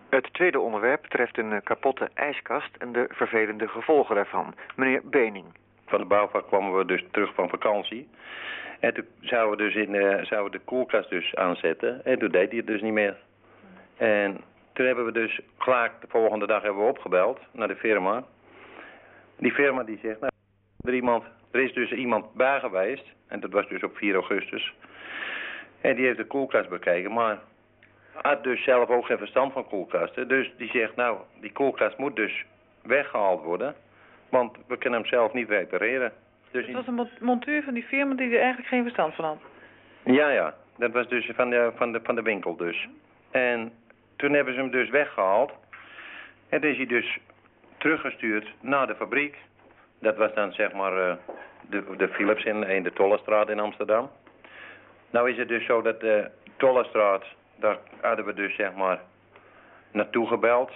Het tweede onderwerp betreft een kapotte ijskast en de vervelende gevolgen daarvan. Meneer Bening. Van de bouwvak kwamen we dus terug van vakantie. En toen zouden we de koelkast dus aanzetten. En toen deed hij het dus niet meer. En toen hebben we dus gelijk de volgende dag hebben we opgebeld naar de firma. Die firma die zegt, nou, er is dus iemand bij geweest. En dat was dus op 4 augustus. En die heeft de koelkast bekeken, maar had dus zelf ook geen verstand van koelkasten. Dus die zegt, nou, die koelkast moet dus weggehaald worden. Want we kunnen hem zelf niet repareren. Dus het was een monteur van die firma die er eigenlijk geen verstand van had? Ja. Dat was dus van de winkel dus. En toen hebben ze hem dus weggehaald. En toen is hij dus teruggestuurd naar de fabriek. Dat was dan zeg maar de Philips in de Tollestraat in Amsterdam. Nou is het dus zo dat de Tollestraat, daar hadden we dus zeg maar naartoe gebeld.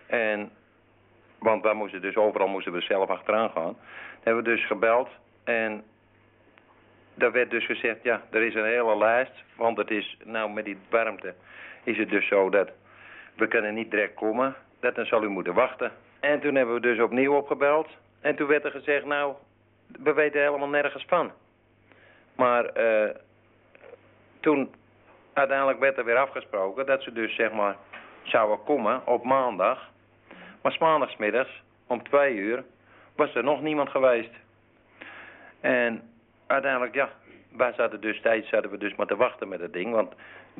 Want overal moesten we zelf achteraan gaan. Dan hebben we dus gebeld en daar werd dus gezegd, ja, er is een hele lijst. Want het is, nou met die warmte is het dus zo dat we kunnen niet direct komen. Dan zal u moeten wachten. En toen hebben we dus opnieuw opgebeld. En toen werd er gezegd, nou, we weten helemaal nergens van. Maar toen uiteindelijk werd er weer afgesproken dat ze dus zeg maar zouden komen op maandag. Maar 's maandagsmiddags om 2 uur was er nog niemand geweest. En uiteindelijk, ja, wij zaten we dus maar te wachten met het ding. Want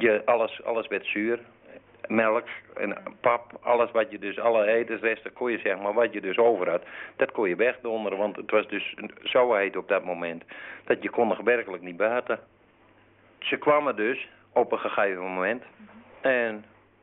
alles werd zuur. Melk en pap, alles wat je dus, alle etensresten kon je zeg maar, wat je dus over had, dat kon je wegdonderen. Want het was dus zo heet op dat moment, dat je kon nog werkelijk niet buiten. Ze kwamen dus op een gegeven moment en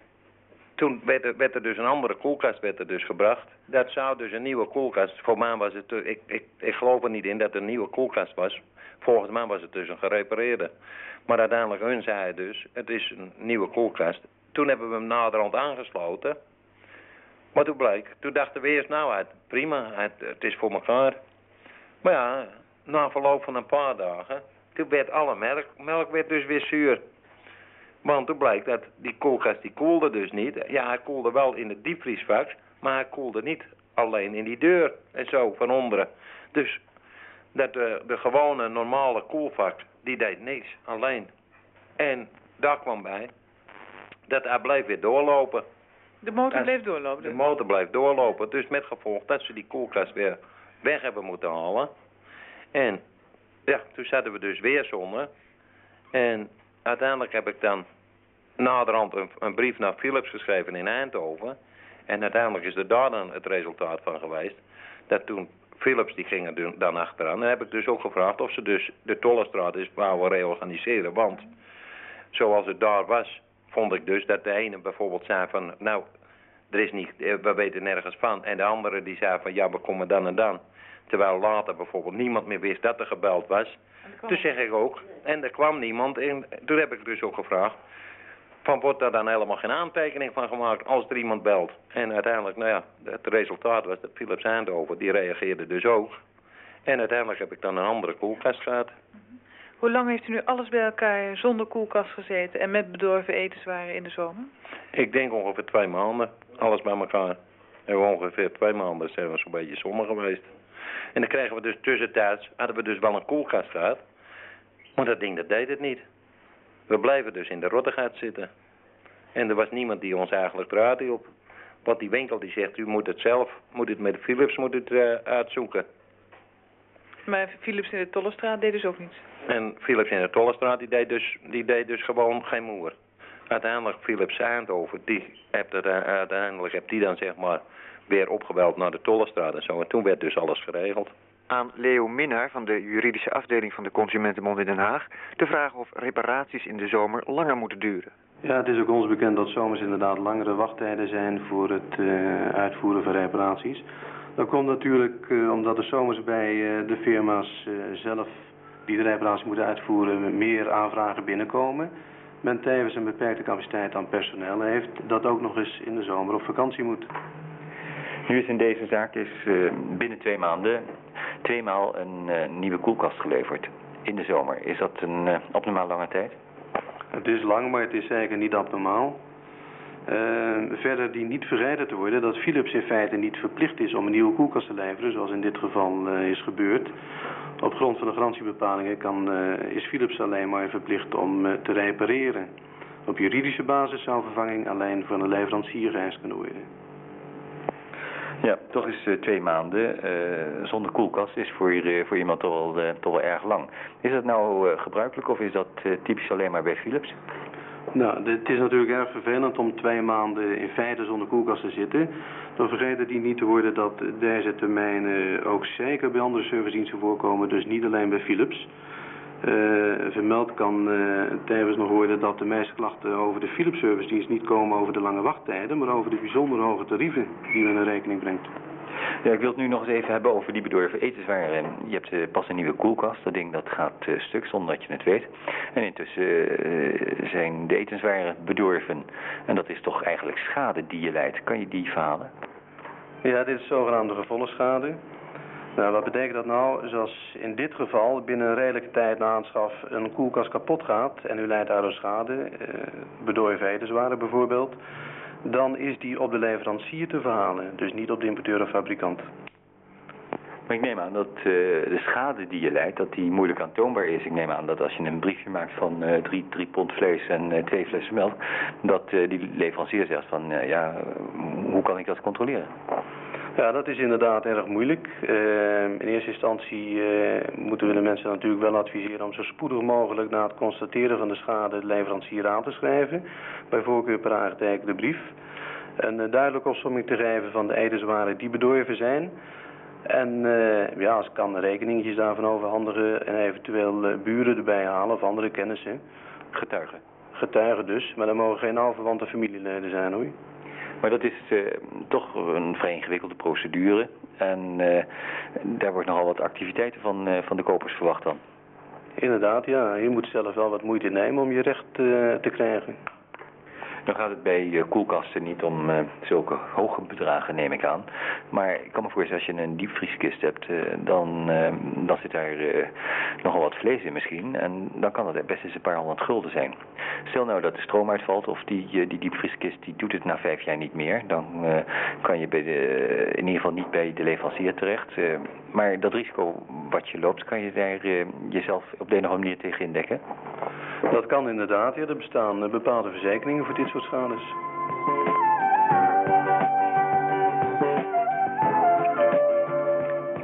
toen werd er dus een andere koelkast gebracht. Dat zou dus een nieuwe koelkast, voor mij was het, ik geloof er niet in dat het een nieuwe koelkast was. Volgens mij was het dus een gerepareerde. Maar uiteindelijk hun zei dus, het is een nieuwe koelkast. Toen hebben we hem naderhand aangesloten. Maar toen dachten we eerst, nou, prima, het is voor elkaar. Maar ja, na verloop van een paar dagen, toen werd alle melk werd dus weer zuur. Want toen blijkt dat die koelkast, die koelde dus niet. Ja, hij koelde wel in het diepvriesvak, maar hij koelde niet alleen in die deur en zo van onderen. Dus dat de gewone normale koelvak, die deed niks, alleen. En daar kwam bij dat hij bleef weer doorlopen. De motor bleef doorlopen? De motor bleef doorlopen. Dus met gevolg dat ze die koelkast weer weg hebben moeten halen. En ja, toen zaten we dus weer zonder. En uiteindelijk heb ik dan naderhand een brief naar Philips geschreven in Eindhoven. En uiteindelijk is er daar dan het resultaat van geweest. Dat toen Philips die ging er dan achteraan. En heb ik dus ook gevraagd of ze dus de Tollestraat eens wouden reorganiseren. Want zoals het daar was, vond ik dus dat de ene bijvoorbeeld zei van, nou, er is niet, we weten nergens van. En de andere die zei van, ja, we komen dan en dan. Terwijl later bijvoorbeeld niemand meer wist dat er gebeld was. Toen zeg ik ook, en er kwam niemand. En toen heb ik dus ook gevraagd, van wordt daar dan helemaal geen aantekening van gemaakt als er iemand belt. En uiteindelijk, nou ja, het resultaat was dat Philips Eindhoven, die reageerde dus ook. En uiteindelijk heb ik dan een andere koelkast gehad. Hoe lang heeft u nu alles bij elkaar zonder koelkast gezeten en met bedorven etenswaren in de zomer? Ik denk ongeveer 2 maanden, alles bij elkaar. En ongeveer 2 maanden zijn we zo'n beetje zonder geweest. En dan kregen we dus tussentijds, hadden we dus wel een koelkast gehad. Maar dat ding, dat deed het niet. We bleven dus in de rottigheid zitten. En er was niemand die ons eigenlijk eruit hielp. Want die winkel die zegt, u moet het zelf, moet het met Philips uitzoeken. Maar Philips in de Tollestraat deed dus ook niets? En Philips in de Tollestraat, die deed dus gewoon geen moer. Uiteindelijk Philips Eindhoven, uiteindelijk heb die dan zeg maar weer opgebeld naar de Tollestraat en zo. En toen werd dus alles geregeld. Aan Leo Minnaar van de juridische afdeling van de Consumentenbond in Den Haag de vraag of reparaties in de zomer langer moeten duren. Ja, het is ook ons bekend dat zomers inderdaad langere wachttijden zijn voor het uitvoeren van reparaties. Dat komt natuurlijk omdat er zomers bij de firma's zelf die de reparatie moeten uitvoeren meer aanvragen binnenkomen. Men tevens een beperkte capaciteit aan personeel heeft dat ook nog eens in de zomer op vakantie moet. Nu is in deze zaak binnen 2 maanden 2 maal een nieuwe koelkast geleverd in de zomer. Is dat een abnormaal lange tijd? Het is lang, maar het is zeker niet abnormaal. Verder dient niet vergeten te worden dat Philips in feite niet verplicht is om een nieuwe koelkast te leveren, zoals in dit geval is gebeurd. Op grond van de garantiebepalingen is Philips alleen maar verplicht om te repareren. Op juridische basis zou vervanging alleen van een leverancier geëist kunnen worden. Ja, toch is 2 maanden zonder koelkast is voor iemand toch wel erg lang. Is dat nou gebruikelijk of is dat typisch alleen maar bij Philips? Nou, het is natuurlijk erg vervelend om 2 maanden in feite zonder koelkast te zitten. Dan vergeet het niet te worden dat deze termijnen ook zeker bij andere servicediensten voorkomen, dus niet alleen bij Philips. Vermeld kan tevens nog worden dat de meeste klachten over de Philips servicedienst niet komen over de lange wachttijden, maar over de bijzonder hoge tarieven die men in rekening brengt. Ja, ik wil het nu nog eens even hebben over die bedorven etenswaren. Je hebt pas een nieuwe koelkast, dat ding dat gaat stuk zonder dat je het weet. En intussen zijn de etenswaren bedorven. En dat is toch eigenlijk schade die je leidt. Kan je die verhalen? Ja, dit is zogenaamde gevolgschade. Nou, wat betekent dat nou? Zoals in dit geval binnen een redelijke tijd na aanschaf een koelkast kapot gaat en u leidt daardoor schade, bedorven etenswaren bijvoorbeeld, dan is die op de leverancier te verhalen, dus niet op de importeur of fabrikant. Maar ik neem aan dat de schade die je leidt, dat die moeilijk aantoonbaar is. Ik neem aan dat als je een briefje maakt van 3 pond vlees en 2 flessen melk, dat die leverancier zegt van hoe kan ik dat controleren? Ja, dat is inderdaad erg moeilijk. In eerste instantie moeten we de mensen natuurlijk wel adviseren om zo spoedig mogelijk na het constateren van de schade de leverancier aan te schrijven. Bij voorkeur per aangetekende brief. Een duidelijke opsomming te geven van de etenswaren die bedorven zijn. En als kan rekeningetjes daarvan overhandigen en eventueel buren erbij halen of andere kennissen. Getuigen? Getuigen dus, maar dat mogen geen nauwverwante familieleden zijn hoor. Maar dat is toch een vrij ingewikkelde procedure. En daar wordt nogal wat activiteiten van de kopers verwacht dan. Inderdaad, ja. Je moet zelf wel wat moeite nemen om je recht te krijgen. Dan gaat het bij koelkasten niet om zulke hoge bedragen, neem ik aan. Maar ik kan me voorstellen, als je een diepvrieskist hebt, dan zit daar nogal wat vlees in misschien. En dan kan het best eens een paar honderd gulden zijn. Stel nou dat de stroom uitvalt of die diepvrieskist die doet het na 5 jaar niet meer. Dan kan je in ieder geval niet bij de leverancier terecht. Maar dat risico wat je loopt, kan je daar jezelf op de een of andere manier tegen indekken? Dat kan inderdaad, ja. Er bestaan bepaalde verzekeringen voor dit soort schades.